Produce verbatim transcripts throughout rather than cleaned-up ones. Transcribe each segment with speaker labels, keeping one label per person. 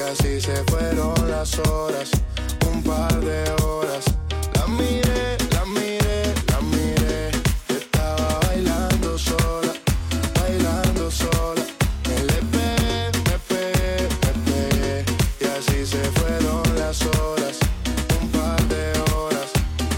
Speaker 1: así se fueron las horas, un par de horas. La miré, la miré, la miré. Estaba bailando sola, bailando sola. Me le pegué, me pegué, me pegué. Y así se fueron las horas, un par de horas.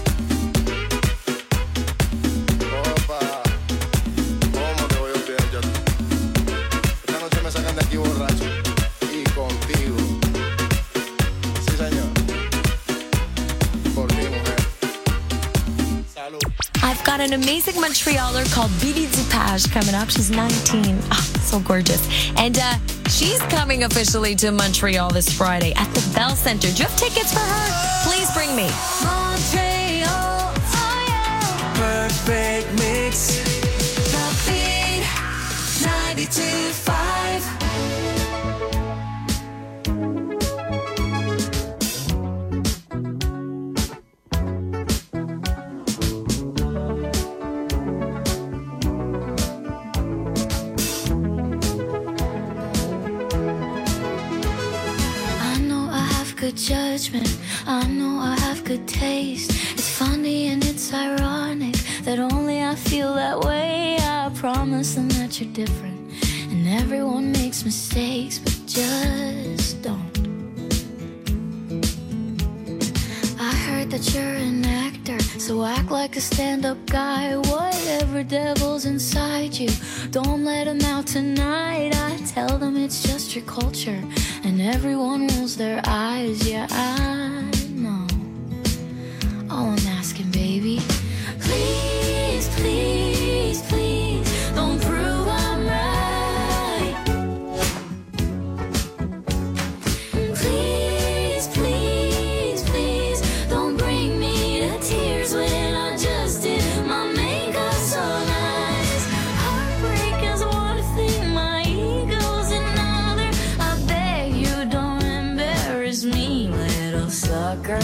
Speaker 1: Opa, ¿cómo te voy a olvidar yo? Esta noche me sacan de aquí borracho. Y contigo. Sí, señor. Por ti, mujer. Salud.
Speaker 2: I've got an amazing Montrealer called Bidi Dupage coming up. She's nineteen. Oh, so gorgeous. And uh, she's coming officially to Montreal this Friday at the Bell Center. Do you have tickets for her? Please bring me. Montreal, oh yeah.
Speaker 3: Perfect mix.
Speaker 2: The Beat, ninety-two point five.
Speaker 4: I know I have good judgment. I know I have good taste. It's funny and it's ironic that only I feel that way. I promise them that you're different, and everyone makes mistakes, but just don't. I heard that you're an actor, so act like a stand-up guy. Whatever devil's inside you, don't let him out tonight. I tell them it's just your culture, and everyone rolls their eyes. Yeah, I know. All I'm asking, baby, please, please, please, don't prove I'm right. Please, please, please, don't bring me to tears when I just did my makeup so nice. Heartbreak is one thing, my ego's another. I beg you don't embarrass me, little sucker.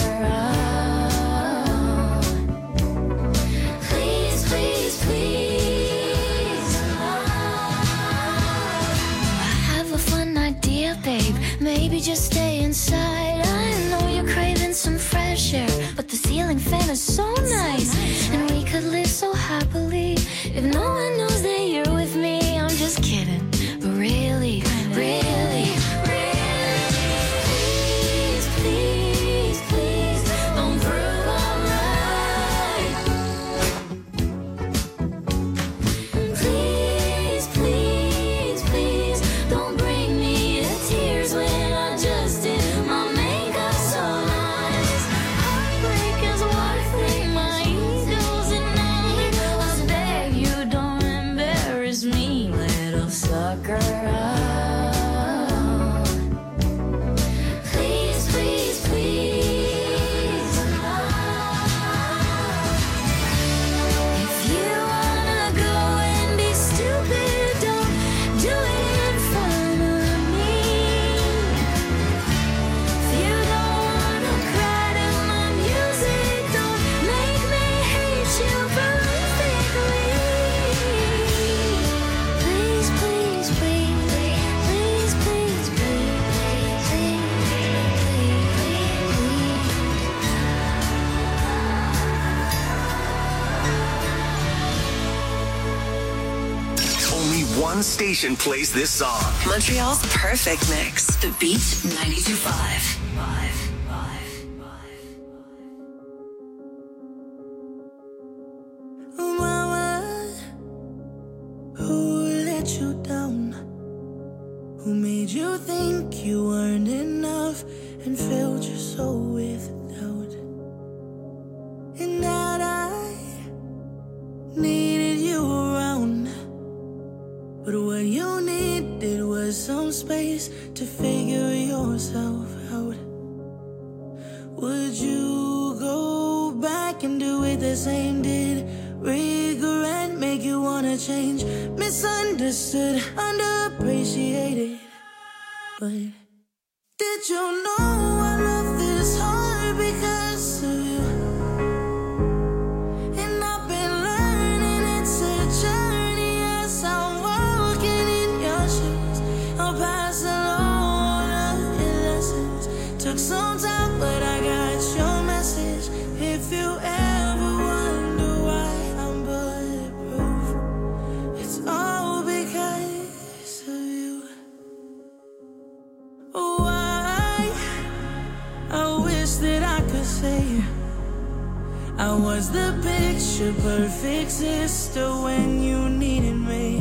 Speaker 4: Please, please, please. I have a fun idea, babe. Maybe just stay inside. I know you're craving some fresh air, but the ceiling fan is so nice, and we could live so happily if no one knows that you're with me. I'm just kidding, but really, really, really, please, please, please, don't prove I'm right. Please, please, please, don't bring me to tears when I just did my makeup so nice. Heartbreak is one thing, my ego's another. I beg you don't embarrass me, little sucker. Please, please, please. If you wanna go and be stupid, don't do it in front of me. If you don't wanna cry to my music, don't make me hate you prolifically. Please, please, please, please, please, please, please,
Speaker 3: Only one station plays this song.
Speaker 5: Montreal's perfect mix. The Beat ninety-two point five.
Speaker 6: Mama, who let you down? Who made you think you weren't enough and filled your soul with doubt? And that I needed you around, but what you needed was some space to figure yourself out. Would you go back and do it the same? Did regret make you wanna change? Misunderstood, underappreciated, but did you know I love this hard because of you? And I've been learning it's a journey as I'm walking in your shoes. I'll pass along all of your lessons. say I was the picture perfect sister when you needed me.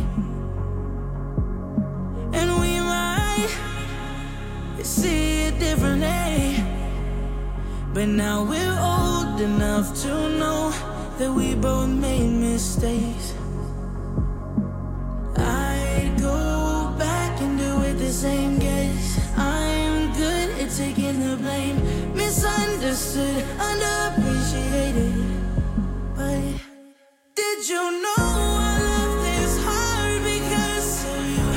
Speaker 6: And we might see it differently, but now we're old enough to know that we both made mistakes. I'd go back and do it the same, guess I'm good at taking the blame. Misunderstood, underappreciated. But did you know I love this hard because of you?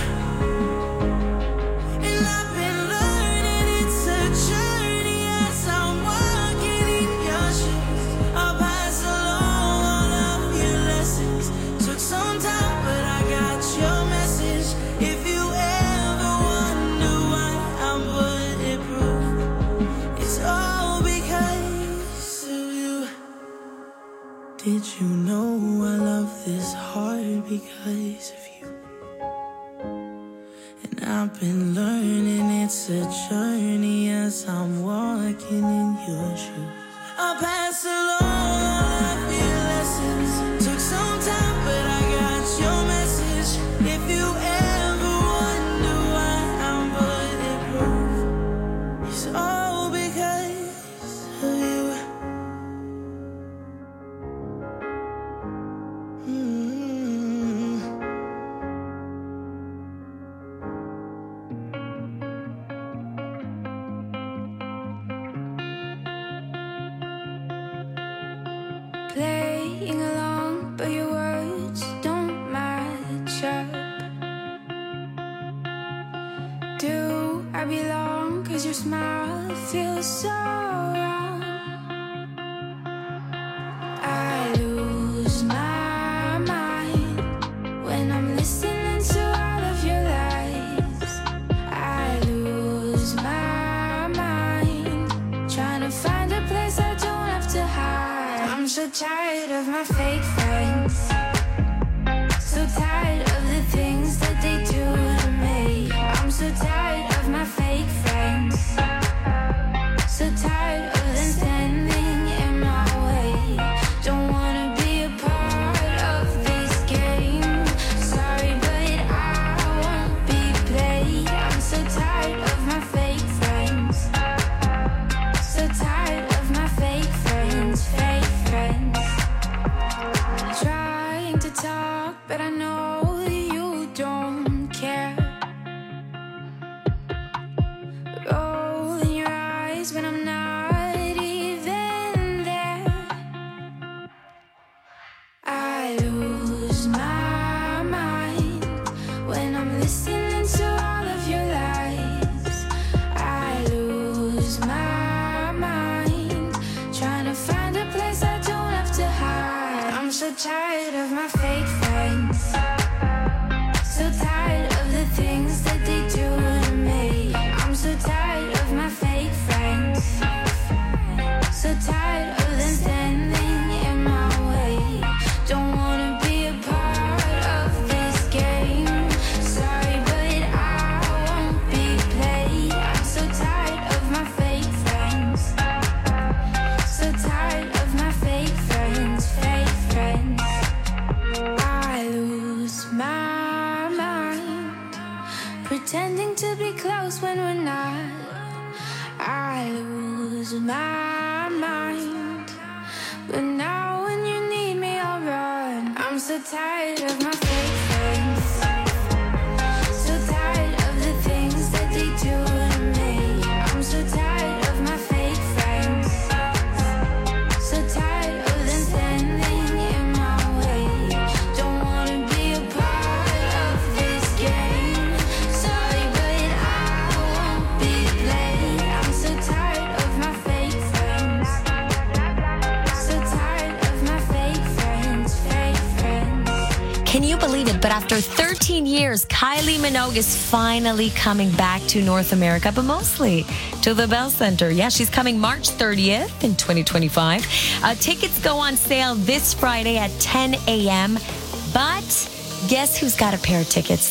Speaker 6: And I've been learning it's a journey as I'm walking in your shoes. I'll pass along all of your lessons. Took some time, but I got your message. If you ever wonder why I'm bulletproof, it's all because of you. Did you know I love this hard because of you? And I've been learning it's a journey as I'm walking in your shoes. I'll pass along all of your lessons. Took some time, but I got your message. If you ever wonder why I'm bulletproof, it's all because of you. Mm.
Speaker 4: Playing along, but your words don't match up. Do I belong? Cause your smile feels so wrong. I lose my mind when I'm listening to all of your lies. I lose my mind trying to find a place I don't have to hide. I'm so tired of my fake friends, so tired of the things that they do to me. I'm so tired of my fake friends, so tired of them standing in my way. Don't wanna be a part of this game. Sorry, but I won't be played. I'm so tired of my fake friends, so tired of my fake friends, fake friends. Trying to talk, but I know you don't care. Rolling your eyes when I'm not even there. I lose my mind when I'm listening to all of your lies. I lose my mind trying to find a place I don't have to hide. I'm so tired of my fake friends, so tired of the things that they do to me. I'm so tired of my fake friends, so tired of them standing in my way. Don't wanna be a part of this game. Sorry, but I won't be played. I'm so tired of my fake friends, so tired of my fake friends, fake friends. I lose my mind pretending to be close when we're not. I lose my mind, but now when you need me I'll run. I'm so tired of my fake friends, so tired of the things that they do to me. I'm so tired of my fake friends, so tired of them standing in my way. Don't wanna be a part of this game. Sorry, but I won't be played. I'm so tired of my fake friends, so tired of my fake friends, fake friends.
Speaker 2: Can you believe it? But after thirteen years, Kylie Minogue is finally coming back to North America, but mostly to the Bell Center. Yeah, she's coming March thirtieth in twenty twenty-five. Uh, tickets go on sale this Friday at ten a.m. But guess who's got a pair of tickets? So exclusive.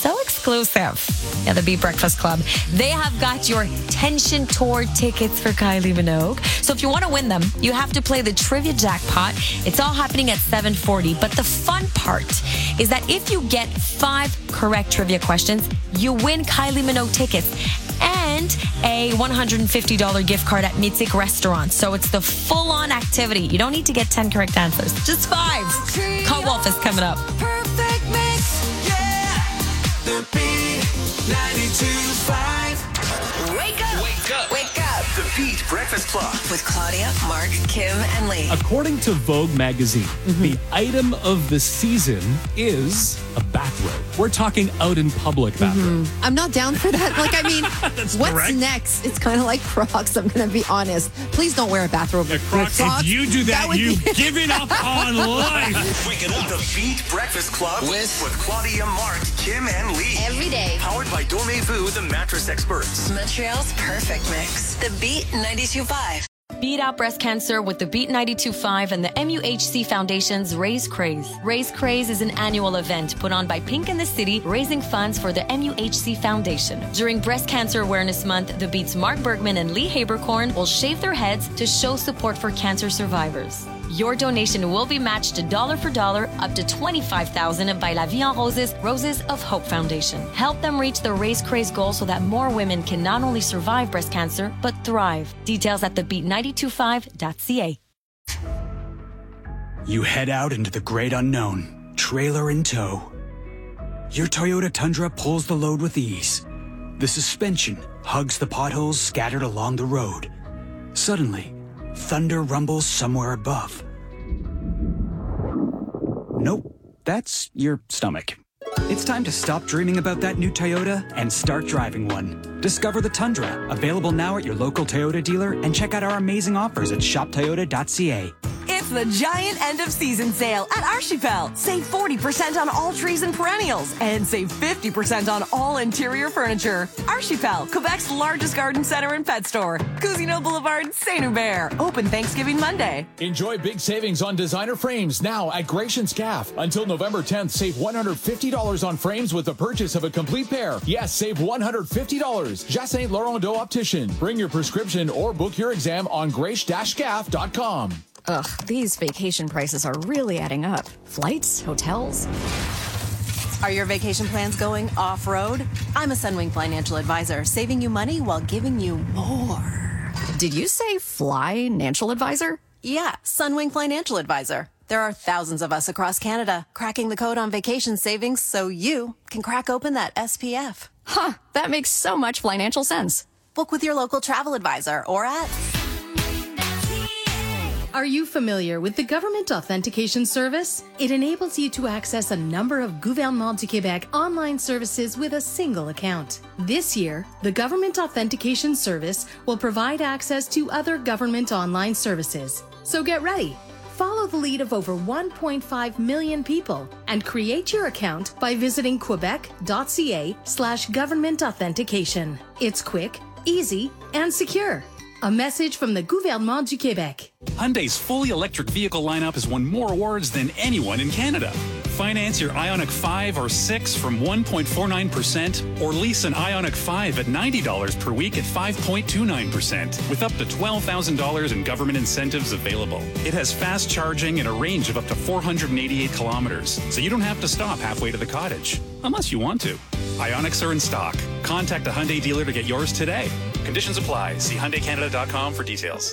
Speaker 2: exclusive. Yeah, the Beat Breakfast Club. They have got your Tension Tour tickets for Kylie Minogue. So if you want to win them, you have to play the trivia jackpot. It's all happening at seven forty. But the fun part is that if you get five correct trivia questions, you win Kylie Minogue tickets and a one hundred fifty dollars gift card at Mythic Restaurant. So it's the full-on activity. You don't need to get ten correct answers. Just five. Call Wolf is coming up.
Speaker 6: Perfect mix. Yeah. The Beat ninety-two point five.
Speaker 5: Wake up!
Speaker 3: Wake up.
Speaker 5: Wake up!
Speaker 3: The Beat Breakfast Club.
Speaker 5: With Claudia, Mark, Kim, and Lee.
Speaker 7: According to Vogue magazine, mm-hmm. the item of the season is a bathrobe. We're talking out in public bathrobe.
Speaker 8: Mm-hmm. I'm not down for that. Like, I mean, what's
Speaker 7: correct.
Speaker 8: next? It's kind of like Crocs. I'm going to be honest. Please don't wear a bathrobe.
Speaker 7: Yeah, Crocs, Crocs, if you do that,
Speaker 8: that
Speaker 7: you've
Speaker 8: be-
Speaker 7: given up on life.
Speaker 3: Waking up. The Beat Breakfast Club
Speaker 5: With-
Speaker 3: with Claudia, Mark, Kim, and Lee.
Speaker 5: Every day.
Speaker 3: Powered by Dormez-vous, the mattress experts.
Speaker 5: Montreal's perfect mix. The Beat ninety-two point five.
Speaker 2: Beat out breast cancer with the Beat ninety-two point five and the M U H C Foundation's Raise Craze. Raise Craze is an annual event put on by Pink in the City, raising funds for the M U H C Foundation. During Breast Cancer Awareness Month, the Beat's Mark Bergman and Lee Habercorn will shave their heads to show support for cancer survivors. Your donation will be matched dollar for dollar up to twenty-five thousand dollars by La Vie en Roses Roses of Hope Foundation. Help them reach the Raise Craze goal so that more women can not only survive breast cancer, but thrive. Details at the beat nine two five dot c a.
Speaker 9: You head out into the great unknown, trailer in tow. Your Toyota Tundra pulls the load with ease. The suspension hugs the potholes scattered along the road. Suddenly, thunder rumbles somewhere above. Nope, that's your stomach. It's time to stop dreaming about that new Toyota and start driving one. Discover the Tundra, available now at your local Toyota dealer, and check out our amazing offers at shop toyota dot c a.
Speaker 10: It's the giant end of season sale at Archipel. Save forty percent on all trees and perennials and save fifty percent on all interior furniture. Archipel, Quebec's largest garden center and pet store. Cousineau Boulevard, Saint-Hubert. Open Thanksgiving Monday.
Speaker 11: Enjoy big savings on designer frames now at Gratian Scaff. Until November tenth, save one hundred fifty dollars on frames with the purchase of a complete pair. Yes, save one hundred fifty dollars. Jacinthe Laurent Do Optician. Bring your prescription or book your exam on grace dash scaff dot com.
Speaker 12: Ugh, these vacation prices are really adding up. Flights, hotels.
Speaker 10: Are your vacation plans going off-road? I'm a Sunwing financial advisor, saving you money while giving you more.
Speaker 12: Did you say fly-nancial advisor?
Speaker 10: Yeah, Sunwing Financial Advisor. There are thousands of us across Canada cracking the code on vacation savings so you can crack open that S P F.
Speaker 12: Huh, that makes so much financial sense.
Speaker 10: Book with your local travel advisor or at...
Speaker 13: Are you familiar with the Government Authentication Service? It enables you to access a number of Gouvernement du Québec online services with a single account. This year, the Government Authentication Service will provide access to other government online services. So get ready. Follow the lead of over one point five million people and create your account by visiting quebec dot c a slash government authentication. It's quick, easy, and secure. A message from the Gouvernement du Québec.
Speaker 9: Hyundai's fully electric vehicle lineup has won more awards than anyone in Canada. Finance your Ioniq five or six from one point four nine percent or lease an Ioniq five at ninety dollars per week at five point two nine percent with up to twelve thousand dollars in government incentives available. It has fast charging and a range of up to four hundred eighty-eight kilometers, so you don't have to stop halfway to the cottage, unless you want to. Ioniqs are in stock. Contact a Hyundai dealer to get yours today. Conditions apply. See Hyundai Canada dot com for details.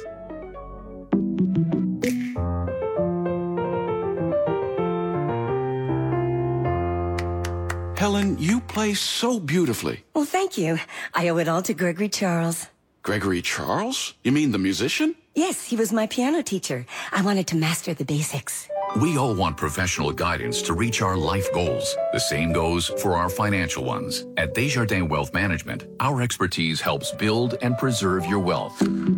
Speaker 14: Helen, you play so beautifully.
Speaker 15: Well, thank you. I owe it all to Gregory Charles.
Speaker 14: Gregory Charles? You mean the musician?
Speaker 15: Yes, he was my piano teacher. I wanted to master the basics.
Speaker 16: We all want professional guidance to reach our life goals. The same goes for our financial ones. At Desjardins Wealth Management, our expertise helps build and preserve your wealth.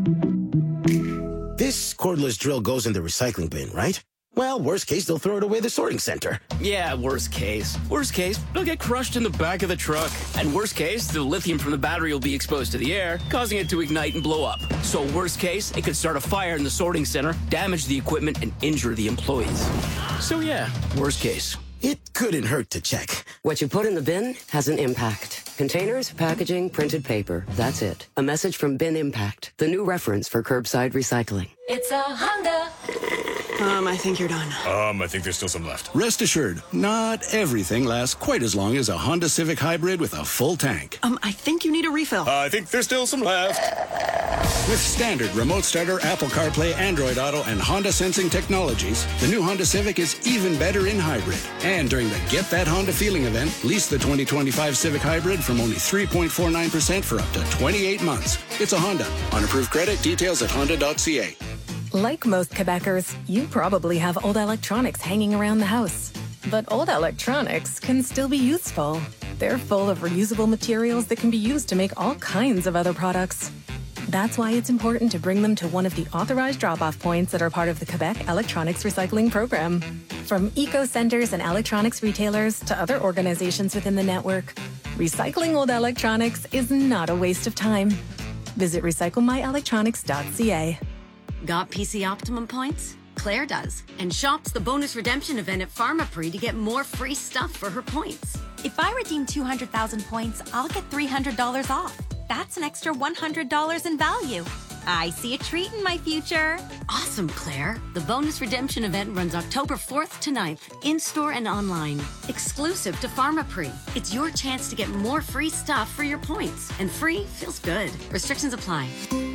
Speaker 17: This cordless drill goes in the recycling bin, right? Well, worst case, they'll throw it away the sorting center.
Speaker 18: Yeah, worst case. Worst case, it'll get crushed in the back of the truck. And worst case, the lithium from the battery will be exposed to the air, causing it to ignite and blow up. So worst case, it could start a fire in the sorting center, damage the equipment, and injure the employees. So yeah, worst case.
Speaker 17: it couldn't hurt to check.
Speaker 19: What you put in the bin has an impact. Containers, packaging, printed paper. That's it. A message from Bin Impact, the new reference for curbside recycling.
Speaker 4: It's a Honda.
Speaker 20: Um, I think you're done.
Speaker 21: Um, I think there's still some left.
Speaker 22: Rest assured, not everything lasts quite as long as a Honda Civic Hybrid with a full tank.
Speaker 20: Um, I think you need a refill.
Speaker 21: Uh, I think there's still some left.
Speaker 22: With standard remote starter, Apple CarPlay, Android Auto, and Honda sensing technologies, the new Honda Civic is even better in hybrid. And during the Get That Honda Feeling event, lease the twenty twenty-five Civic Hybrid from only three point four nine percent for up to twenty-eight months. It's a Honda. On approved credit, details at honda dot c a.
Speaker 23: Like most Quebecers, you probably have old electronics hanging around the house. But old electronics can still be useful. They're full of reusable materials that can be used to make all kinds of other products. That's why it's important to bring them to one of the authorized drop-off points that are part of the Quebec Electronics Recycling Program. From eco-centers and electronics retailers to other organizations within the network, recycling old electronics is not a waste of time. Visit recycle my electronics dot c a.
Speaker 24: Got P C Optimum points? Claire does, and shops the bonus redemption event at Pharmaprix to get more free stuff for her points.
Speaker 25: If I redeem two hundred thousand points, I'll get three hundred dollars off. That's an extra one hundred dollars in value. I see a treat in my future.
Speaker 24: Awesome, Claire. The bonus redemption event runs October fourth to ninth, in-store and online. Exclusive to Pharmaprix. It's your chance to get more free stuff for your points. And free feels good. Restrictions apply.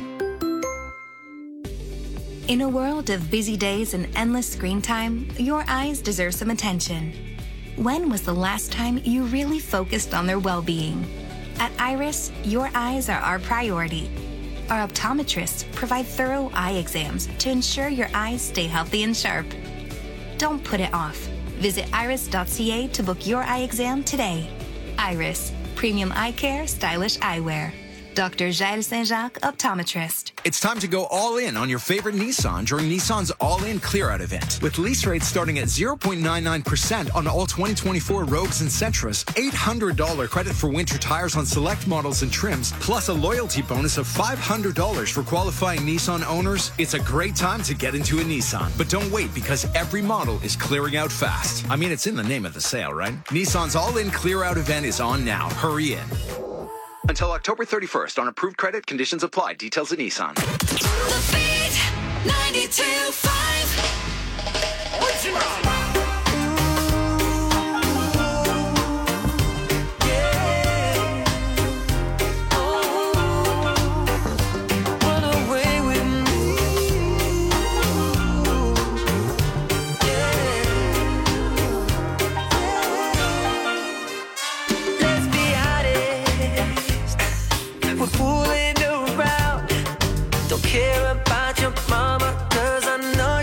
Speaker 25: In a world of busy days and endless screen time, your eyes deserve some attention. When was the last time you really focused on their well-being? At Iris, your eyes are our priority. Our optometrists provide thorough eye exams to ensure your eyes stay healthy and sharp. Don't put it off. Visit iris dot c a to book your eye exam today. Iris, premium eye care, stylish eyewear. Doctor Jair Saint-Jacques, optometrist.
Speaker 26: It's time to go all in on your favorite Nissan during Nissan's All-In Clear-Out event. With lease rates starting at zero point nine nine percent on all twenty twenty-four Rogues and Sentras, eight hundred dollars credit for winter tires on select models and trims, plus a loyalty bonus of five hundred dollars for qualifying Nissan owners. It's a great time to get into a Nissan. But don't wait, because every model is clearing out fast. I mean, it's in the name of the sale, right? Nissan's All-In Clear-Out event is on now. Hurry in. Until October thirty-first. On approved credit, conditions apply. Details at Nissan.
Speaker 6: The Beat ninety-two point five. What's your name? Care about your mama, cause I know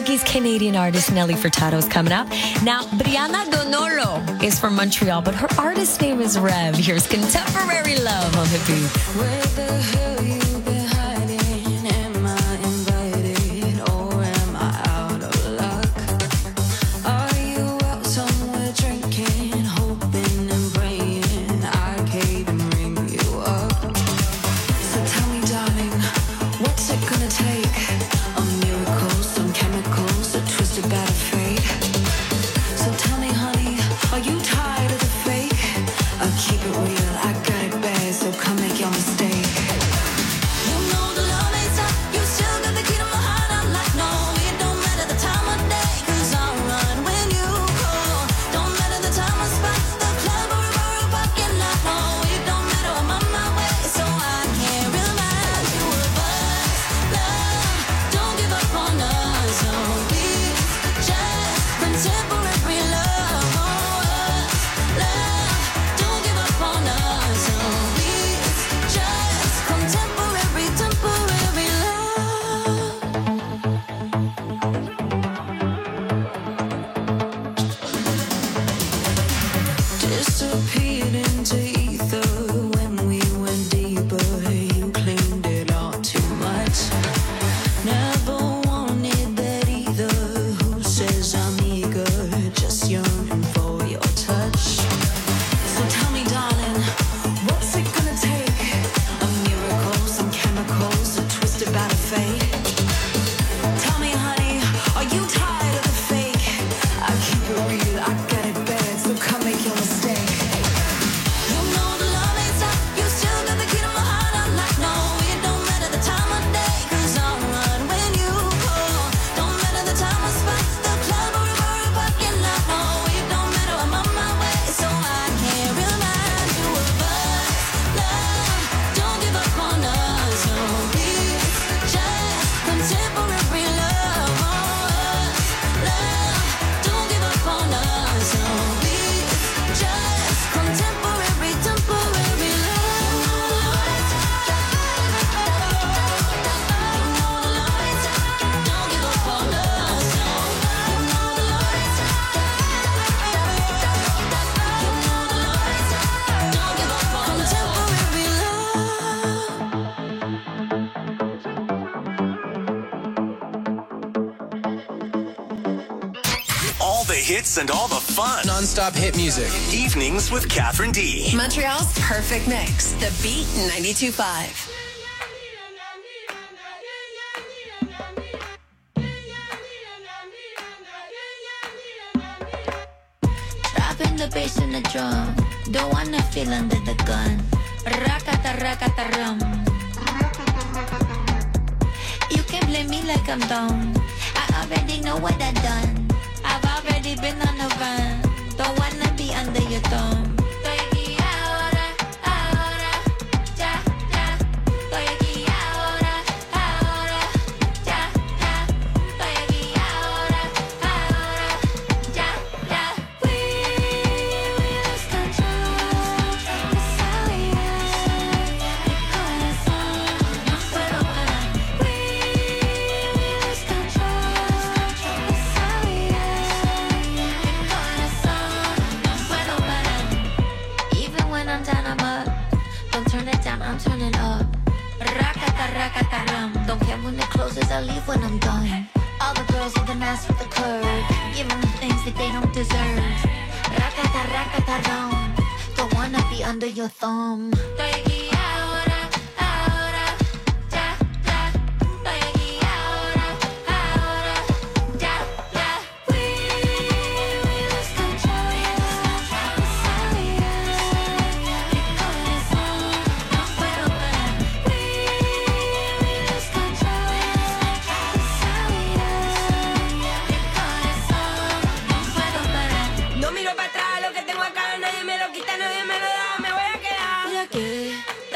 Speaker 1: Portuguese Canadian artist Nelly Furtado is coming up. Now, Brianna Donolo is from Montreal, but her artist name is Rev. Here's Contemporary Love on the beat.
Speaker 6: Where the hell you been hiding? Am I invited or am I out of luck? Are you out somewhere drinking, hoping and praying I can't even ring you up? So tell me, darling, what's it gonna take? A miracle, some chemicals, a twisted bad of fate. So tell me, honey, are you tired of the fake? I'll keep it real, I got it bad, so come make your mistake. You know the love ain't stop, you still got the key to my heart. I'm like, no, it don't matter the time of day, cause I'll run when you call. Don't matter the time or spot, the club or a bar or parking lot. No, it don't matter, I'm on my way, so I can't remind you of us. Love, don't give up on us, no, we just contemporary love. Oh, us, love, don't give up on us, no, we just contemporary, temporary love. Disappeared into ether when we went deeper. You claimed it all too much. Never wanted that either. Who says I'm eager? Just yearning for your touch. So tell me, darling, what's it gonna take? A miracle, some chemicals, a twisted bad of fate. Tell me, honey, are you tired of the fake? I keep it real, I got it bad, so come make your mistake. You know the love ain't stop, you still got the key to my heart. I'm like, no, it don't matter the time of day, cause I'll run when you call. Don't matter the time or spot, the club or a bar or parking lot. No, it don't matter, I'm on my way, so I can't remind you of us. Love, don't give up on us, no, we just contemporary love. Oh, us, love, don't give up on us, no, we just contemporary, temporary love. Don't give up on us, no. Don't give up on contemporary
Speaker 2: All the hits and all the fun.
Speaker 3: Non-stop hit music.
Speaker 2: Evenings with Catherine D.
Speaker 5: Montreal's perfect mix. The Beat ninety-two point five.
Speaker 4: Dropping the bass in the drum. Don't wanna feel under the gun. Rakata rakata rum. You can blame me like I'm dumb. I already know what I done. I've already been on the run. Don't wanna be under your thumb. Estoy aquí ahora, ahora, ya, ya. Estoy aquí ahora, ahora, ya, ya. Estoy aquí ahora, ahora, ya, ya. We lose control. Es how we are. Mi corazón no puedo parar. We lose control. Es how we are. Mi corazón no puedo parar. Even when I'm down, I'm up. Don't turn it down, I'm turning up. Rakata rakata rum. Don't care when it closes, I leave when I'm done. All the girls with the mask with the curve, give them the things that they don't deserve. Rakata rakata rum. Don't wanna be under your thumb. Estoy aquí ahora, ahora, ya, ya. Estoy aquí ahora, ahora, ya, ya. We lose control. Es how we are. Mi corazón no puedo parar. We lose control. Es how we are. Mi corazón no puedo parar.
Speaker 5: No miro para atrás, lo que tengo acá nadie me lo quita, nadie me lo da, me voy a quedar.
Speaker 4: Estoy aquí,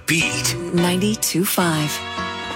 Speaker 2: Beat
Speaker 5: ninety-two point five.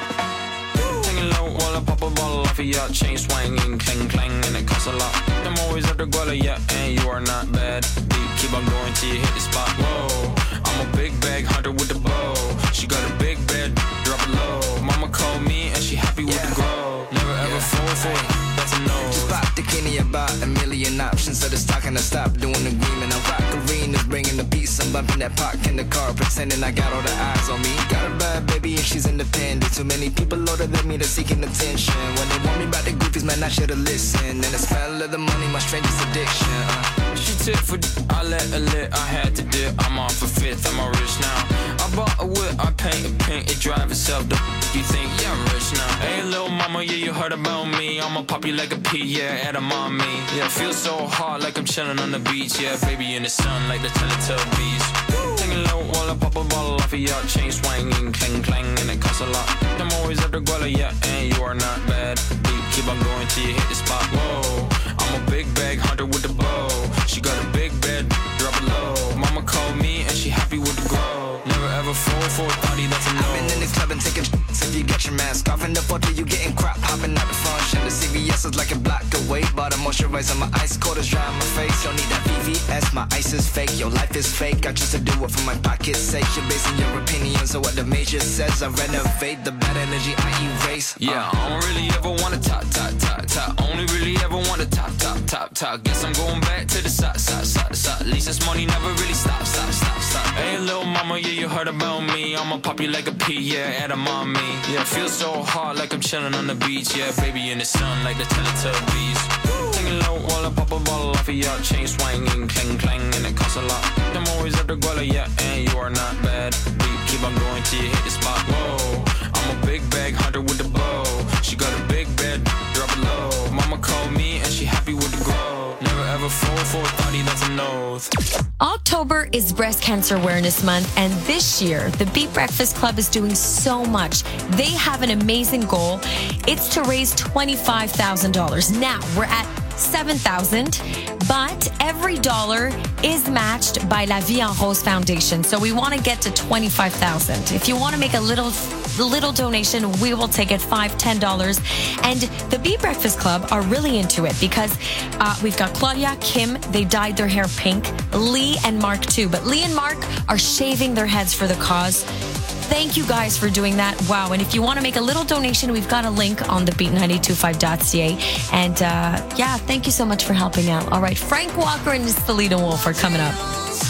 Speaker 3: While I pop a bottle off of your chain swinging, clang clang, and it costs a lot. I'm always at the guala, yeah, and you are not bad. Deep, keep on going till you hit the spot. Whoa, I'm a big bag hunter with the bow. She got a big bed, drop it low. Mama called me and she happy with yeah. the grow. Never ever yeah. fall for it, that's a no.
Speaker 7: Just pop the Kenny about a million options. So the stock and I stop doing agreement. I rock arenas, bringing the beats. I'm bumping that park in the car, pretending I got all the eyes on me. Got a bad baby and she's independent. Too many people older than me, they're seeking attention. When they want me about the goofies, man, I should've listened. And the smell of the money, my strangest addiction. Uh.
Speaker 3: She tip for d- I let her lit, I had to dip. I'm off for fifth, I'm all rich now. I bought a whip, I paint a paint, it drive itself. The f- you think, yeah, I'm rich now. Hey, little mama, yeah, you heard about me. I'ma pop you like a pea, yeah, at a mommy. Yeah, feel so hot like I'm chilling on the beach. Yeah, baby in the sun like the Teletubbies. Hanging low while I pop a bottle off of your chain swinging, clang clang, and it costs a lot. I'm always at the guala, yeah, and you are not bad. Deep, keep on going till you hit the spot. Whoa, I'm a big bag hunter with the bow. She got a big bed, drop it low. Mama called me and she happy with the grow. Never ever fall for a thotty, that's a no.
Speaker 7: I've been in the club and taking shots. If you get your mask off in the photo, you getting crap popping out the function. The C V S is like a block away. Bought a moisturizer, my ice cold is dry on my face. Don't need that V V S, my ice is fake. Your life is fake, I choose to do it for my pocket's sake. You're basing your opinions on what the major says. I renovate the bad energy I erase. uh.
Speaker 3: Yeah, I don't really ever want to top, top, top, top. Only really ever want to top, top, top, top. Guess I'm going back to the side, side, side, side. At least this money never really stop, stop, stop, stop. Hey, little mama, yeah, you heard about me. I'ma pop you like a pea, yeah, at a mommy. Yeah, feel so hot like I'm chilling on the beach. Yeah, baby in the sun like the Teletubbies. Hanging low while I pop a bottle off of your chain swinging, clang clang, and it costs a lot. I'm always at the guala, yeah, and you are not bad. Deep, keep on going till you hit the spot. Whoa, I'm a big bag hunter with the bow. She got a big bed, drop it low. Mama called me and she happy with the grow. Never ever fall for a thotty, that's a no.
Speaker 1: October is Breast Cancer Awareness Month, and this year, the Beat Breakfast Club is doing so much. They have an amazing goal. It's to raise twenty-five thousand dollars. Now, we're at seven thousand dollars, but every dollar is matched by La Vie en Rose Foundation. So we want to get to twenty-five thousand dollars. If you want to make a little little donation, we will take it, five dollars, ten dollars. And the Beat Breakfast Club are really into it because uh, we've got Claudia, Kim, they dyed their hair pink, Lee and Mark too. But Lee and Mark are shaving their heads for the cause. Thank you guys for doing that. Wow. And if you want to make a little donation, we've got a link on the beat nine two five dot c a. And uh, yeah, thank you so much for helping out. All right, Frank Walker and Felina Wolf are coming up.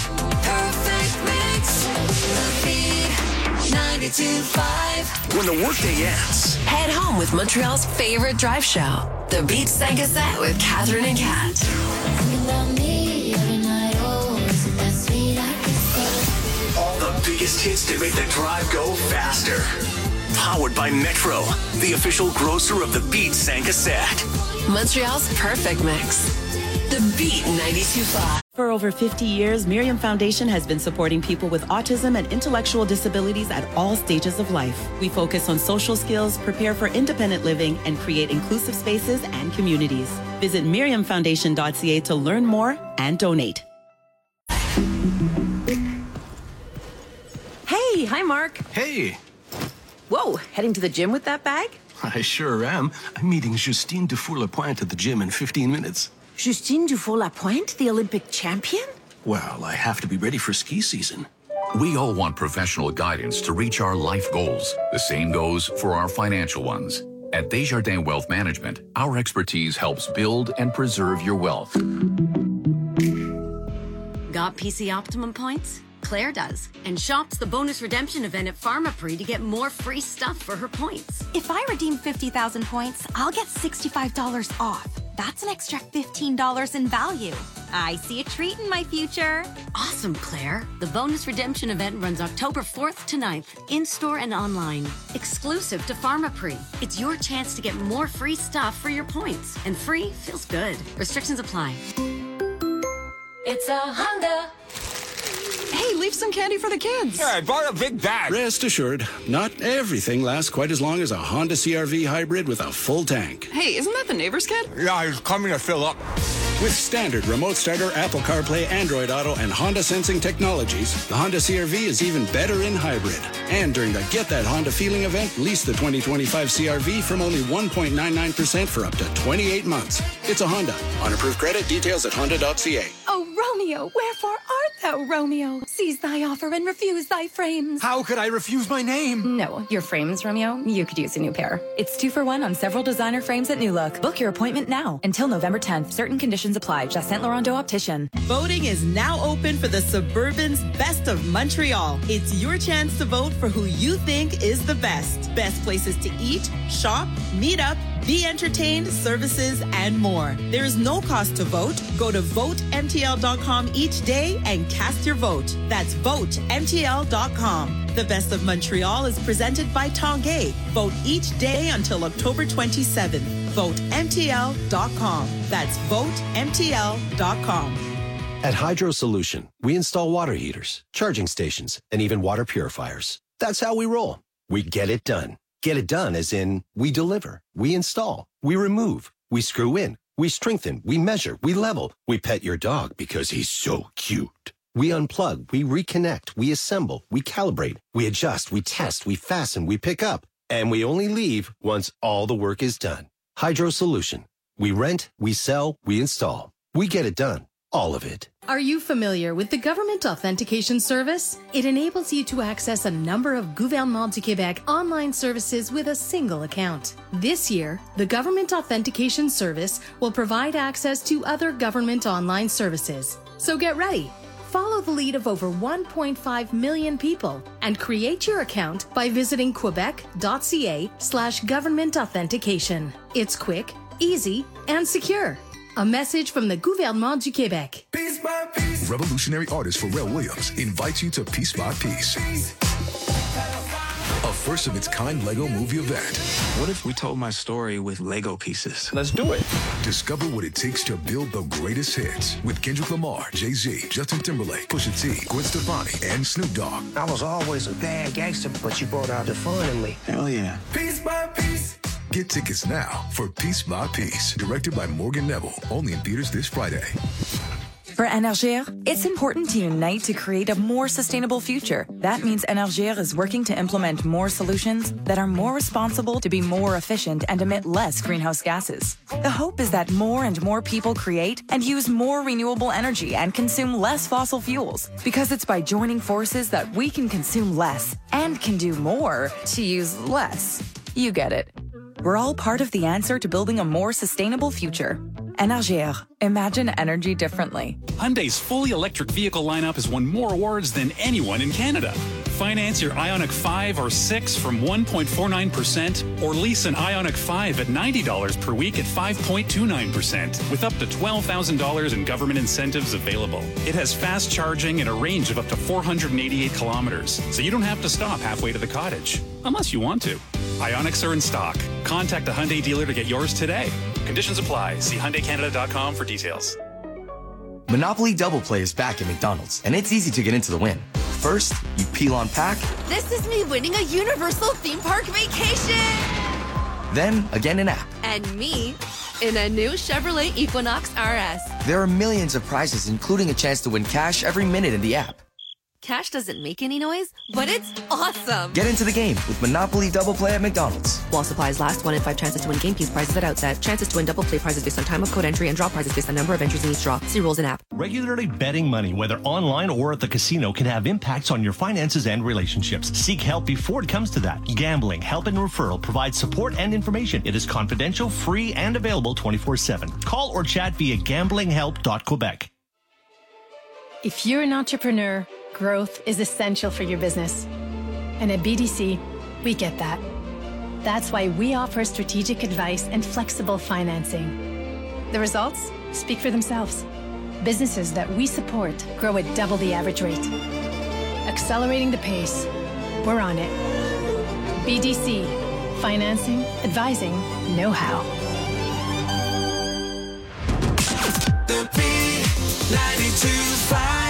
Speaker 5: Perfect mix. ninety-two point five.
Speaker 2: When the workday ends,
Speaker 5: Head home with Montreal's favorite drive show, The Beat cinq à sept with Catherine and Kat.
Speaker 2: all the biggest hits to make the drive go faster. Powered by Metro, the official grocer of The Beat cinq à sept.
Speaker 5: Montreal's perfect mix. The Beat ninety-two point five.
Speaker 8: For over fifty years, Miriam Foundation has been supporting people with autism and intellectual disabilities at all stages of life. We focus on social skills, prepare for independent living, and create inclusive spaces and communities. Visit miriam foundation dot c a to learn more and donate.
Speaker 10: Hey, hi, Mark.
Speaker 11: Hey.
Speaker 10: Whoa, heading to the gym with that bag?
Speaker 11: I sure am. I'm meeting Justine Dufour-Lapointe at the gym in fifteen minutes.
Speaker 10: Justine Dufour-Lapointe, the Olympic champion?
Speaker 11: Well, I have to be ready for ski season.
Speaker 16: We all want professional guidance to reach our life goals. The same goes for our financial ones. At Desjardins Wealth Management, our expertise helps build and preserve your wealth.
Speaker 24: Got P C Optimum points? Claire does, and shops the bonus redemption event at Pharmaprix to get more free stuff for her points.
Speaker 12: If I redeem fifty thousand points, I'll get sixty-five dollars off. That's an extra fifteen dollars in value. I see a treat in my future.
Speaker 24: Awesome, Claire. The bonus redemption event runs October fourth to ninth, in-store and online. Exclusive to Pharmaprix. It's your chance to get more free stuff for your points. And free feels good. Restrictions apply.
Speaker 5: It's a Honda.
Speaker 20: Hey, leave some candy for the kids.
Speaker 21: Yeah, I bought a big bag.
Speaker 22: Rest assured, not everything lasts quite as long as a Honda C R V hybrid with a full tank.
Speaker 20: Hey, isn't that the neighbor's kid?
Speaker 21: Yeah, he's coming to fill up.
Speaker 22: With standard remote starter, Apple CarPlay, Android Auto, and Honda Sensing technologies, the Honda C R V is even better in hybrid. And during the Get That Honda Feeling event, lease the twenty twenty-five C R V from only one point nine nine percent for up to twenty-eight months. It's a Honda. On approved credit, details at honda dot c a.
Speaker 23: Oh, Romeo, wherefore art thou, Romeo? Seize thy offer and refuse thy frames.
Speaker 26: How could I refuse my name?
Speaker 23: No, your frames, Romeo. You could use a new pair. It's two for one on several designer frames at New Look. Book your appointment now. Until November tenth. Certain conditions apply. Just Saint Laurent Optician.
Speaker 8: Voting is now open for the Suburban's Best of Montreal. It's your chance to vote for who you think is the best. Best places to eat, shop, meet up, be entertained, services, and more. There is no cost to vote. Go to vote m t l dot com each day and cast your vote. That's vote m t l dot com. The Best of Montreal is presented by Tanguay. Vote each day until October twenty-seventh. vote m t l dot com. That's vote m t l dot com.
Speaker 9: At Hydro Solution, we install water heaters, charging stations, and even water purifiers. That's how we roll. We get it done. Get it done as in we deliver, we install, we remove, we screw in, we strengthen, we measure, we level, we pet your dog because he's so cute. We unplug, we reconnect, we assemble, we calibrate, we adjust, we test, we fasten, we pick up, and we only leave once all the work is done. Hydro Solution. We rent, we sell, we install. We get it done. All of it.
Speaker 13: Are you familiar with the Government Authentication Service? It enables you to access a number of Gouvernement du Québec online services with a single account. This year, the Government Authentication Service will provide access to other government online services. So get ready. Follow the lead of over one point five million people and create your account by visiting quebec.ca slash government authentication. It's quick, easy, and secure. A message from the Gouvernement du Québec.
Speaker 14: Piece by piece. Revolutionary artist Pharrell Williams invites you to Piece by Piece, a first-of-its-kind Lego movie event.
Speaker 15: What if we told my story with Lego pieces?
Speaker 14: Let's do it. Discover what it takes to build the greatest hits with Kendrick Lamar, Jay-Z, Justin Timberlake, Pusha T, Gwen Stefani, and Snoop Dogg.
Speaker 17: I was always a bad gangster, but you brought out the fun in me.
Speaker 15: Hell yeah.
Speaker 14: Piece by piece. Get tickets now for Piece by Piece, directed by Morgan Neville, only in theaters this Friday.
Speaker 23: For Énergir, it's important to unite to create a more sustainable future. That means Énergir is working to implement more solutions that are more responsible, to be more efficient, and emit less greenhouse gases. The hope is that more and more people create and use more renewable energy and consume less fossil fuels, because it's by joining forces that we can consume less and can do more to use less. You get it. We're all part of the answer to building a more sustainable future. Énergir. Imagine energy differently.
Speaker 18: Hyundai's fully electric vehicle lineup has won more awards than anyone in Canada. Finance your Ioniq five or six from one point four nine percent or lease an Ioniq five at ninety dollars per week at five point two nine percent with up to twelve thousand dollars in government incentives available. It has fast charging and a range of up to four hundred eighty-eight kilometers, so you don't have to stop halfway to the cottage, unless you want to. Ioniqs are in stock. Contact a Hyundai dealer to get yours today. Conditions apply. See Hyundai Canada dot com for details.
Speaker 27: Monopoly Double Play is back at McDonald's, and it's easy to get into the win. First, you peel on pack.
Speaker 28: This is me winning a Universal theme park vacation!
Speaker 27: Then, again in app.
Speaker 28: And me in a new Chevrolet Equinox R S.
Speaker 27: There are millions of prizes, including a chance to win cash every minute in the app.
Speaker 28: Cash doesn't make any noise, but it's awesome.
Speaker 27: Get into the game with Monopoly Double Play at McDonald's.
Speaker 28: While supplies last, one in five chances to win game piece prizes at outset. Chances to win double play prizes based on time of code entry and draw prizes based on number of entries in each draw. See rules in app.
Speaker 29: Regularly betting money, whether online or at the casino, can have impacts on your finances and relationships. Seek help before it comes to that. Gambling Help and Referral provides support and information. It is confidential, free, and available twenty-four seven. Call or chat via gambling help dot quebec.
Speaker 13: If you're an entrepreneur, growth is essential for your business. And at B D C, we get that. That's why we offer strategic advice and flexible financing. The results speak for themselves. Businesses that we support grow at double the average rate. Accelerating the pace, we're on it. B D C, financing, advising, know-how.
Speaker 6: The B ninety-two point five.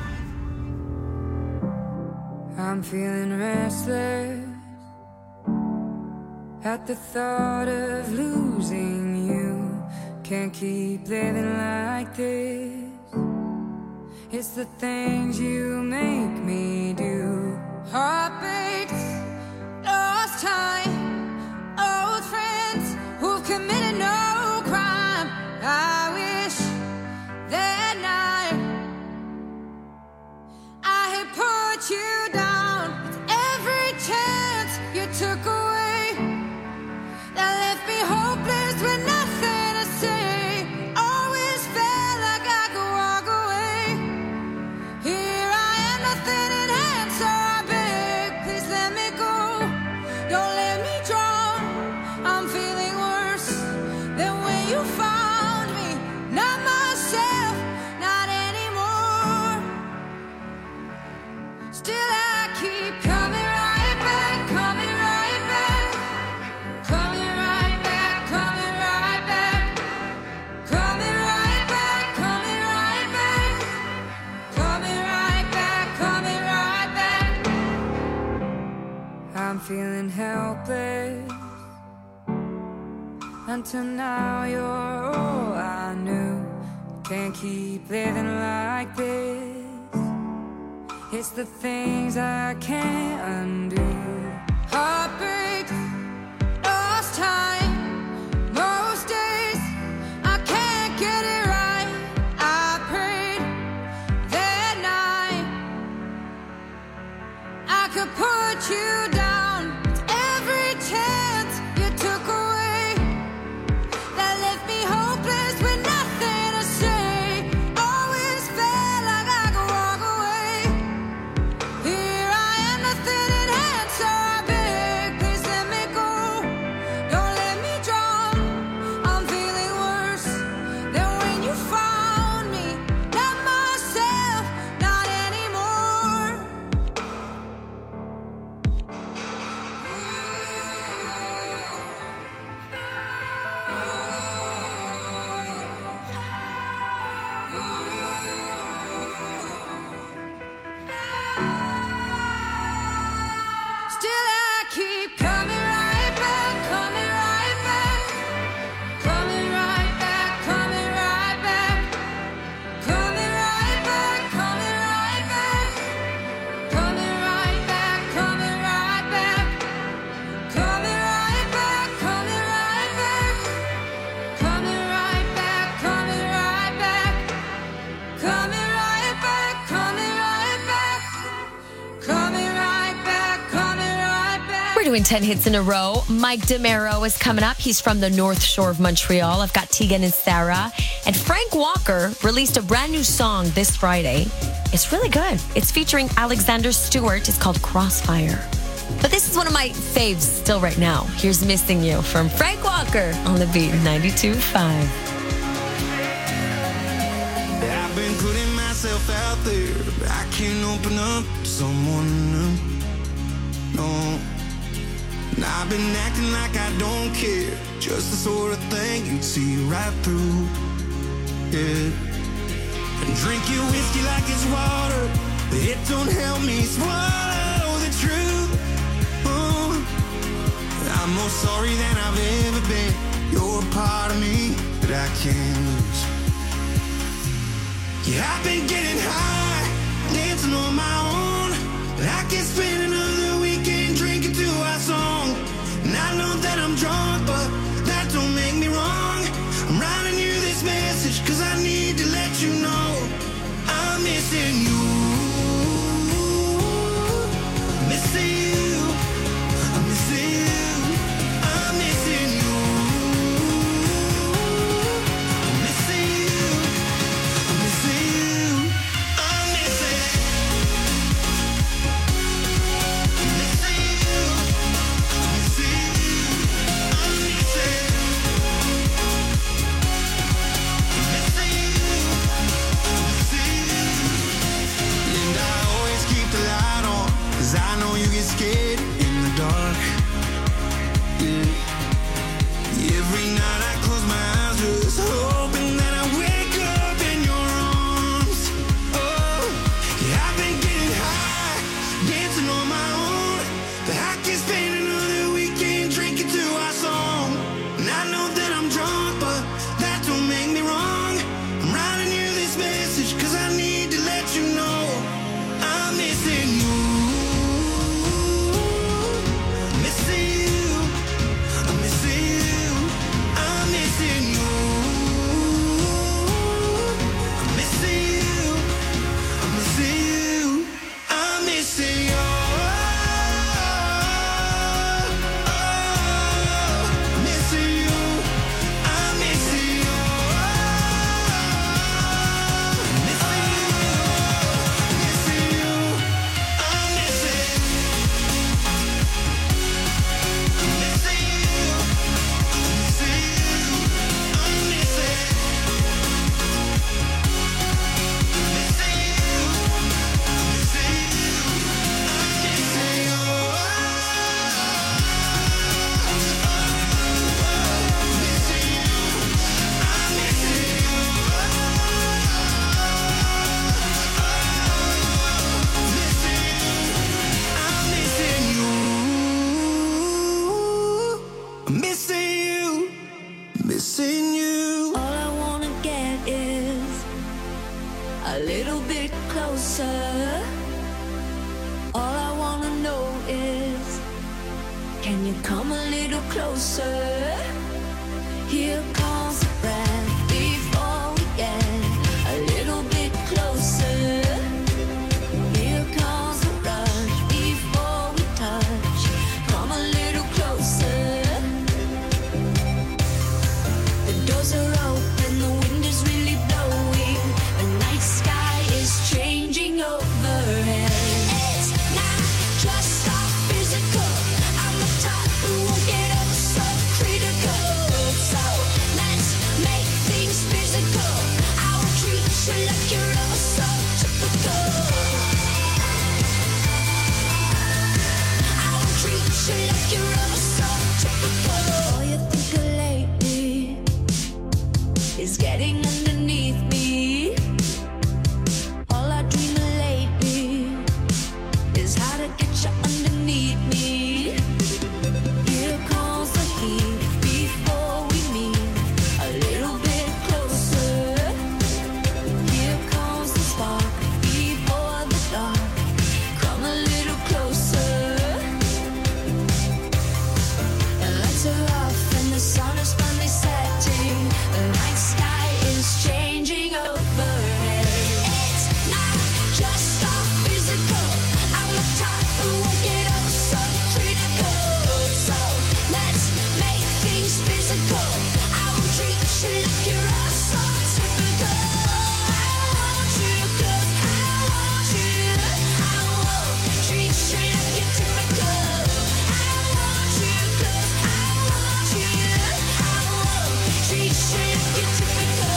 Speaker 30: I'm feeling restless at the thought of losing you. can't keep living like this. It's the things you make me do. Heartbreaks, lost time, old friends who've committed no crime. I wish that night I had put you down with every chance you took away. That left me hopeless with nothing to say. Always felt like I could walk away. Here I am, nothing in hand, so I beg, please let me go. Don't let me drown. I'm feeling worse than when you found me. Not myself, not anymore. Still I keep coming right back, coming right back, coming right back, coming right back, coming right back, coming right back, coming right back, coming right back. I'm feeling helpless. Until now you're all I knew. Can't keep living like this. It's the things I can't undo. Heartbreak, lost time, most days I can't get it right. I prayed that night I could put you down with every chance you took away. That left me hopeless with nothing to say. Always felt like I could walk away. Here I am, nothing in hand, so I beg, please let me go. Don't let me drown. I'm feeling worse than when you found me. Not myself, not anymore. Still I keep coming right back, coming right back, coming right back, coming right back, coming right back, coming right back, coming right back, coming right back, coming right back, coming right back, coming right back, coming right back, coming right back, coming right back, coming right back, coming right back.
Speaker 1: We're doing ten hits in a row. Mike DeMero is coming up. He's from the North Shore of Montreal. I've got Tegan and Sarah. And Frank Walker released a brand new song this Friday. It's really good. It's featuring Alexander Stewart. It's called Crossfire. But this is one of my faves still right now. Here's Missing You from Frank Walker on the Beat ninety-two point five.
Speaker 6: I've been putting myself out there, but I can't open up to someone new. No. And I've been acting like I don't care, just the sort of thing you'd see right through. Yeah. And drink your whiskey like it's water, but it don't help me swallow the truth. Oh. I'm more sorry than I've ever been. You're a part of me that I can't lose. Yeah, I've been getting high, dancing on my own, but I can't spend another weekend drinking to our song. And I know that I'm drunk, but that don't make me wrong. I'm writing you this message, cause I need to let you know I'm missing you. I'm missing you. I'm missing you. I'm missing you. I'm missing you. I'm missing you. I'm missing. I'm missing you. I'm missing you. I'm missing. I'm missing you. I'm missing you. And I always keep the light on, cause I know you get scared in the dark. Yeah. Every night I close my eyes, just hoping that I wake up in your arms. Oh, yeah, I've been getting high, dancing on my own, but I can't spend another weekend drinking to our song. And I know that I'm drunk, but that don't
Speaker 30: closer. Here comes the breath before we get a little bit closer. Here comes the rush before we touch. Come a little closer. The doors are open, the wind is really blowing. The night sky is changing overhead. It's not just our physical. I'm the type who won't get up so critical. So let's make things physical. I will treat you like you're ever so typical. I will treat you like you're ever so typical. All you think of lately is getting underneath me. All I dream of lately is how to get you underneath me. Here comes the heat before we meet a little bit closer. Here comes the spark before the dark. Come a little closer. The lights are off and the sun is finally setting. The night sky is changing overhead. It's not just our physical. I'm the type who won't get up so critical. So let's make things physical. I will treat you like you're all so typical. I want you 'cause I want you. I won't treat you like you're typical. I want you 'cause I want you. I won't treat you like you're typical.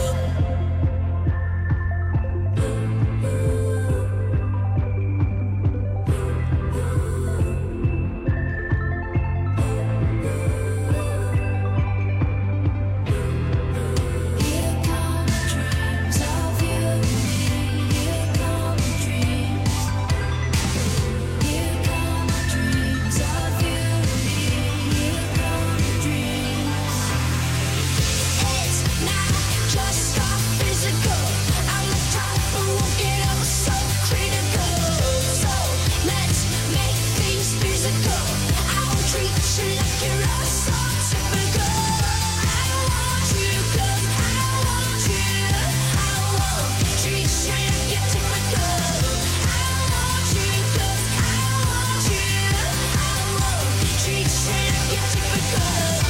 Speaker 30: Here come dreams of you and me. Here come dreams. Here come dreams of you and me. Here come dreams. It's not just our physical. I'm the type who won't get up so critical. So let's make things physical. I will treat you like you're all so typical. I want you 'cause I want you. I won't treat you like you're typical. I want you 'cause I want you. I won't treat you like you're typical.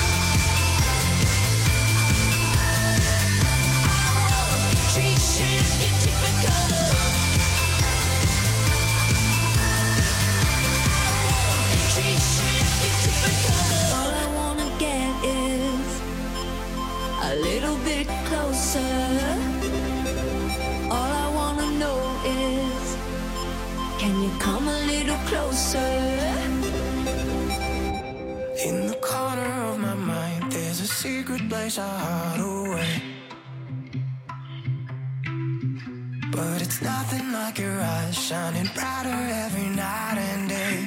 Speaker 30: Treat you like you're typical. Treat you like you're typical. All I wanna get is a little bit closer. All I wanna know is, can you come a little closer?
Speaker 6: In the corner of my mind, there's a secret place I hide away. But it's nothing like your eyes shining brighter every night and day.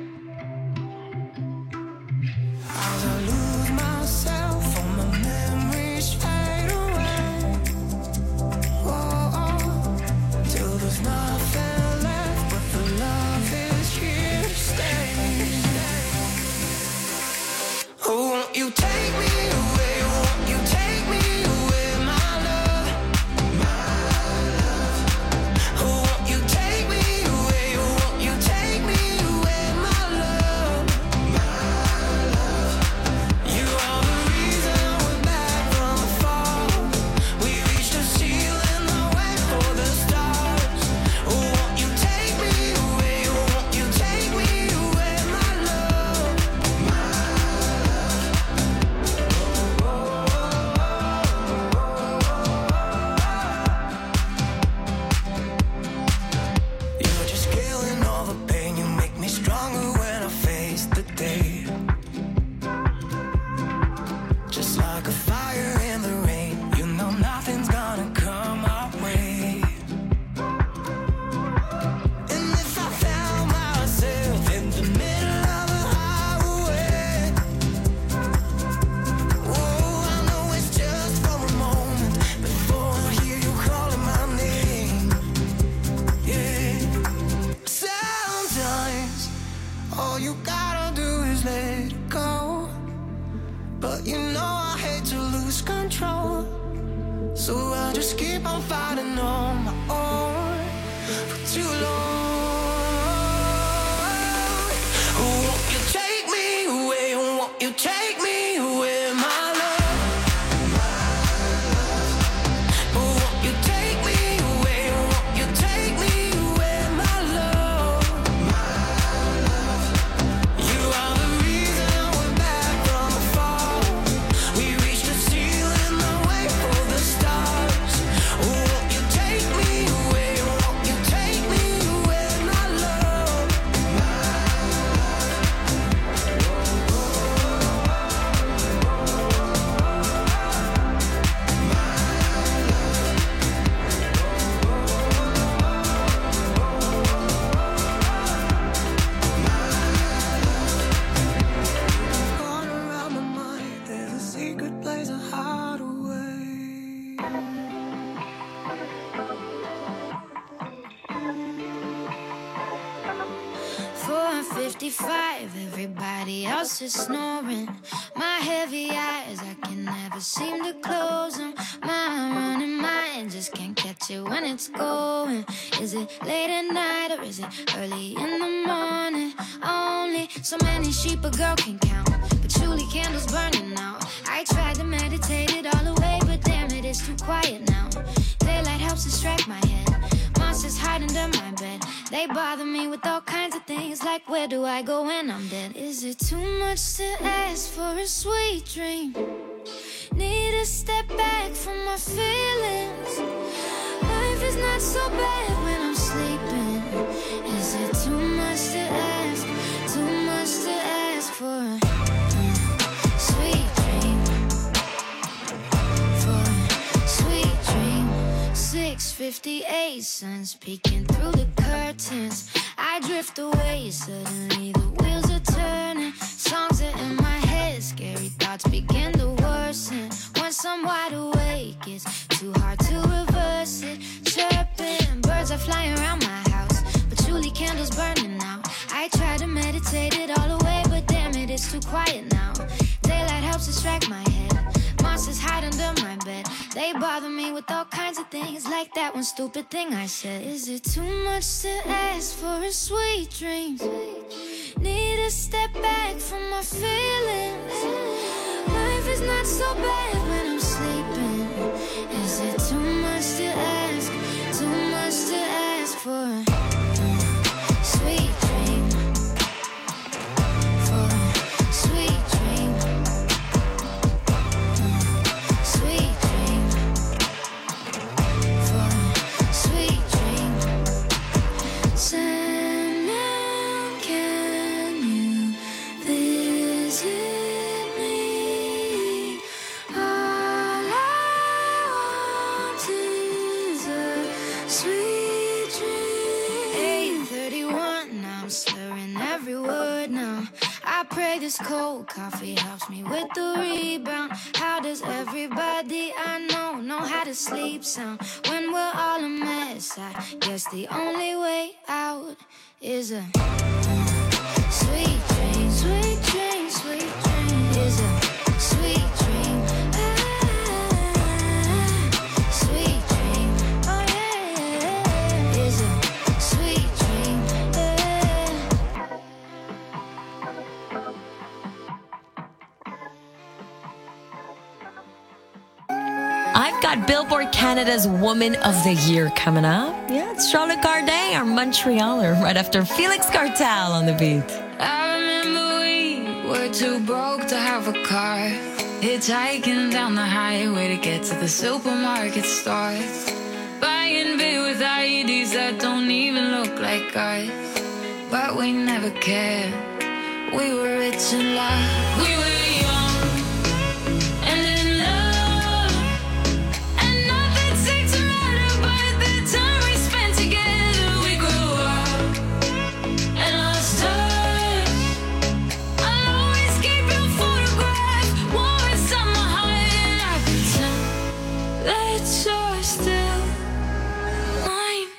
Speaker 6: As I lose myself, all my memories fade away. Whoa, till there's nothing left, but the love is here to stay. Oh, won't you take me away? Won't you take me away, my love? Oh, won't you take me away? Won't you take me away, my love? You are the reason we're back from the fall. We reached the ceiling, the way for the stars. Oh, won't you take me away? Won't you take me away, my love? You're just killing all the pain. You make me stronger when I face the day. Just like a fire in the rain, you know nothing's gonna come our way. And if I found myself in the middle of a highway, oh, I know it's just for a moment before I hear you calling my name. Yeah. Sometimes all you gotta do is let it go. but you know I hate to lose control. So I'll just keep on fighting on my own for too long. Won't you take me away? Won't you take me away, my love? Won't you take me away? Won't you take me away, my love? You are the reason we're back from afar. We reached the ceiling, the way for the stars. Won't you take me away? Won't you take me away, my love? Gone around my mind, there's a secret place I hide away.
Speaker 30: four fifty-five, everybody else is snoring. My heavy eyes, I can never seem to close them. My running mind just can't catch it when it's going. Is it late at night or is it early in the morning? Only so many sheep a girl can count, but truly candles burning out. I tried to meditate it all away, but damn it, it's too quiet now. Daylight helps distract my head. Monsters hide under my bed. They bother me with all kinds of things, like where do I go when I'm dead? Is it too much to ask for a sweet dream? Need to step back from my feelings. Life is not so bad when I'm sleeping. Is it too much to ask? Too much to ask for a sweet dream? For a sweet dream. six fifty-eight, sun's peeking through the curtains. I drift away, suddenly the wheels are turning. Songs are in my head, scary thoughts begin to worsen. Once I'm wide awake, it's too hard to reverse it. Chirping, birds are flying around my house, but truly candles burning now. I try to meditate it all away, but damn it, it's too quiet now. Daylight helps distract my head. Monsters hide under my bed. They bother me with all kinds of things, like that one stupid thing I said. Is it too much to ask for a sweet dream? Need to step back from my feelings. Life is not so bad when I'm sleeping. Is it too much to ask? Too much to ask for a sweet dream? For a sweet dream. Sweet dream. For a sweet dream. Sandman, can you visit me? All I want is a sweet dream. eight thirty-one, now I'm slurring every word now. I pray this cold coffee helps me with the rebound. How does everybody I know know how to sleep sound when we're all a mess? I guess the only way out is a sweet dream, sweet dream, sweet dream. Is a sweet dream. Ah, sweet dream. Oh yeah, is a sweet dream. Yeah.
Speaker 1: I've got Billboard Canada's Woman of the Year coming up. Yeah, it's Charlotte Gardin, our Montrealer, right after Felix Cartal on the beat.
Speaker 30: I remember we were too broke to have a car, hitchhiking down the highway to get to the supermarket store, buying beer with I Ds that don't even look like ours. But we never cared. We were rich and loved. We were young and in love, and nothing seemed to matter but the time we spent together. We grew up and lost touch. I'll always keep your photograph warm inside my heart, and I pretend that you're still mine.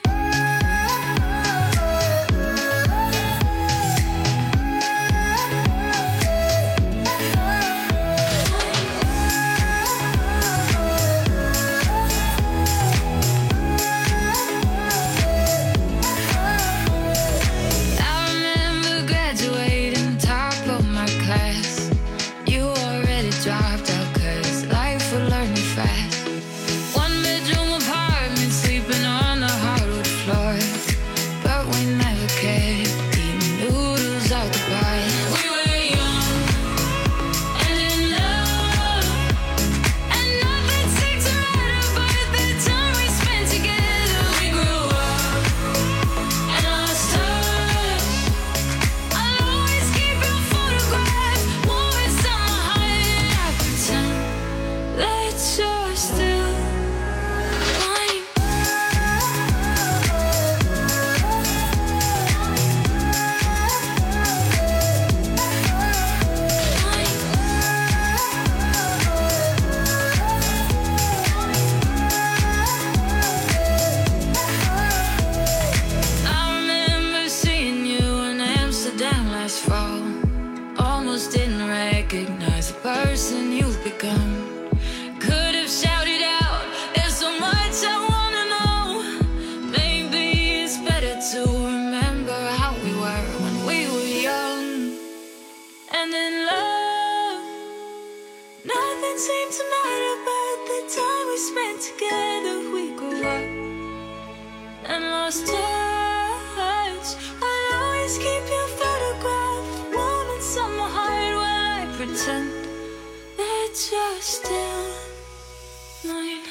Speaker 30: almost didn't recognize the person you've become. Could have shouted out, there's so much I wanna know. Maybe it's better to remember how we were when we were young. And in love, nothing seemed to matter but the time we spent together. We grew up and lost touch. I'll always keep your photograph moments on my heart while I pretend that you're still mine.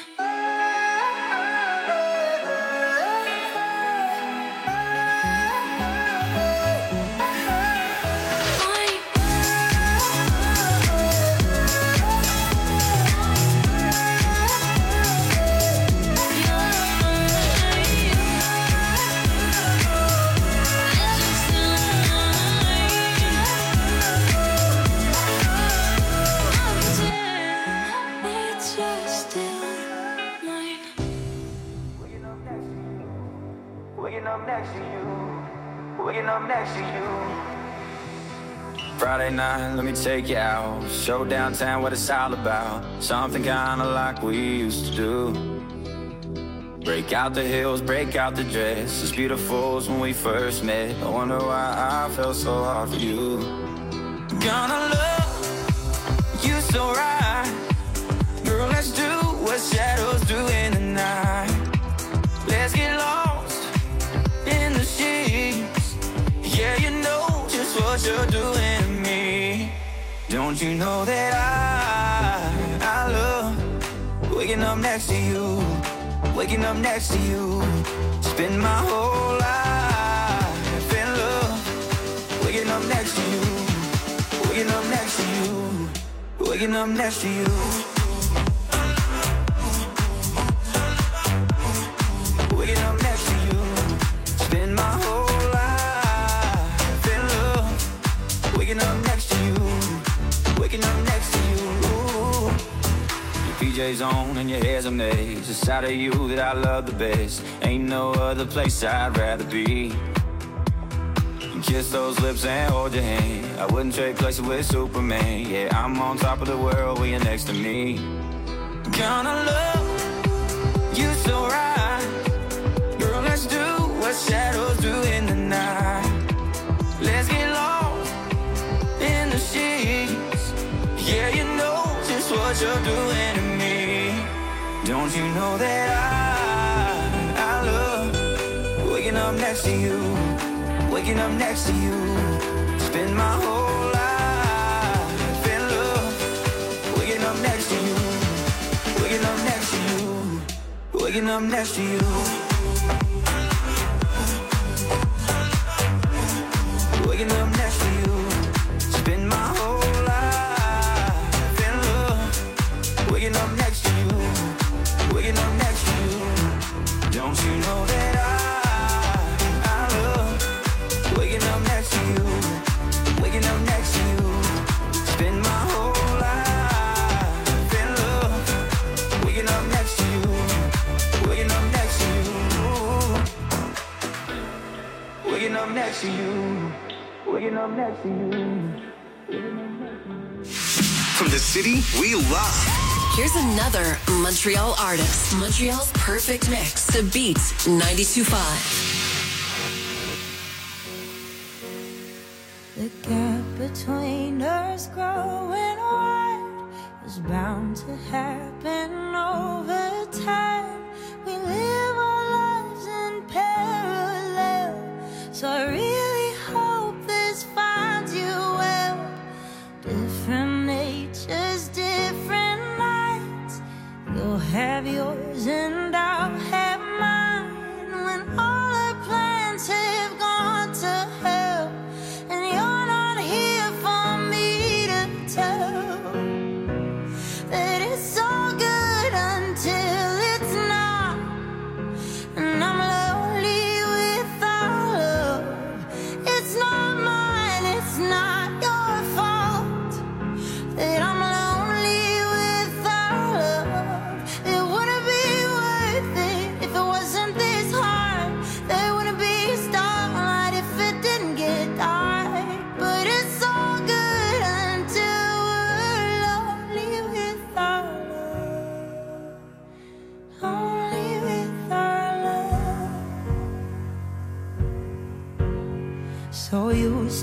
Speaker 6: Waking up next to you. Waking up next to you.
Speaker 2: Friday night, let me take you out. Show downtown what it's all about. Something kinda like we used to do. Break out the heels, break out the dress. As beautiful as when we first met. I wonder why I felt so hard for you. Gonna love you so right. Girl, let's do what shadows do in the night. Let's get lost in the sheets. Yeah, you know just what you're doing to me. Don't you know that I, I love waking up next to you. Waking up next to you. Spend my whole life in love. Waking up next to you. Waking up next to you. Waking up next to you. Waking up next to you. Spend my whole life in love. Waking up next to you. Waking up next to you. Your P J's on and your hair's a maze. The side of you that I love the best. Ain't no other place I'd rather be. Kiss those lips and hold your hand. I wouldn't trade places with Superman. Yeah, I'm on top of the world when you're next to me. Gonna love you so right. Girl, let's do what shadows do in the night. Let's get lost in the sheets. Yeah, you know just what you're doing to me. Don't you know that I, I love waking up next to you. Waking up next to you. Spend my whole life in love. Waking up next to you. Waking up next to you. Waking up next to you. Waking up next to you. Spend my whole life in love. Waking up next to you. Waking up next to you. Don't you know that I waking up next to you, waking up next to you. Spend my whole life in love. Waking up next to you, waking up next to you. Waking up next to you, waking up next to you.
Speaker 5: From the city we love. Here's another Montreal artist. Montreal's perfect mix. The Beats ninety-two point five.
Speaker 30: The gap between us growing wide is bound to happen over time. We live our lives in parallel, so I really hope this finds you well. Different natures, different nights. You'll have yours and I'll have mine. When all our plans have gone to hell, and you're not here for me to tell that it's all good until it's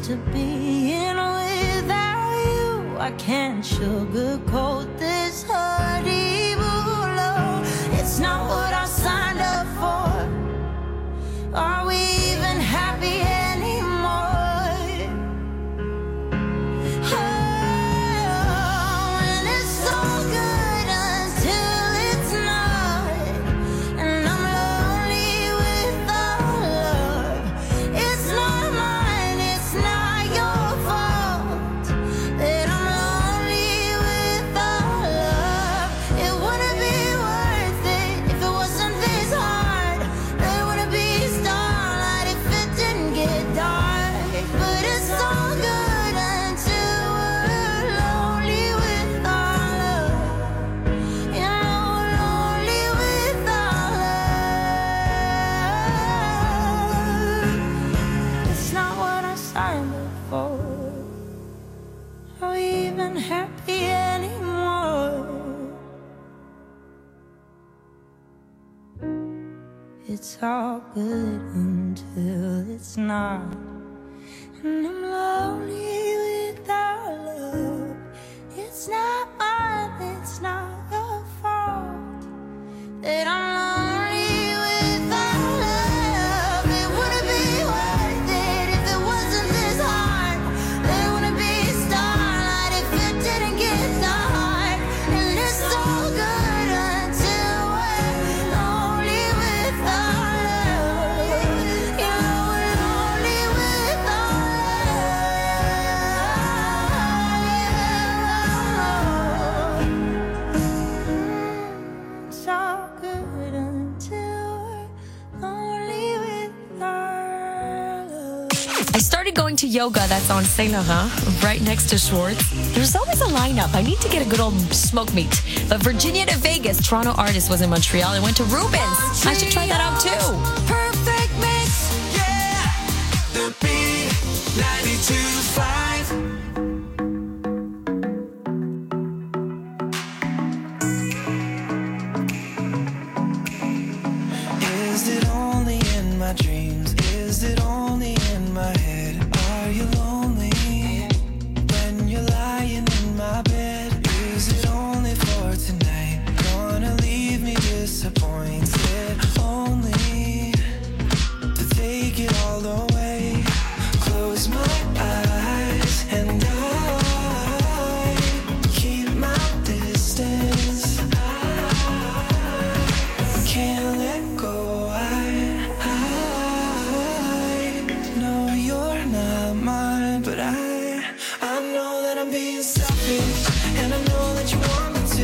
Speaker 30: to being without you. I can't sugarcoat this honeymoon love. It's not what I signed up for. Are we even happy anymore? Oh, and it's so good until it's not. And I'm lonely without love. It's not mine, it's not your fault that I'm lonely without love. It wouldn't be worth it if it wasn't this hard. There wouldn't be starlight if it didn't get dark. But it's so good until we're lonely without love. You know, lonely without love. It's not what I signed up for. Are we even happy anymore? It's all good until it's not. And I'm lonely without love. It's not mine, it's not your fault that I'm lonely without love. It wouldn't be worth it if it wasn't this hard. There wouldn't be starlight if it didn't get dark. And it's so good until we're lonely without love. You know, we're lonely without love. It's all good until we're lonely without love.
Speaker 1: I started going to yoga that's on Saint Laurent, right next to Schwartz. There's always a lineup. I need to get a good old smoke meat. But Virginia to Vegas, Toronto artist was in Montreal. I went to Rubens. I should try that out too.
Speaker 30: Perfect mix.
Speaker 2: The B ninety-two point five.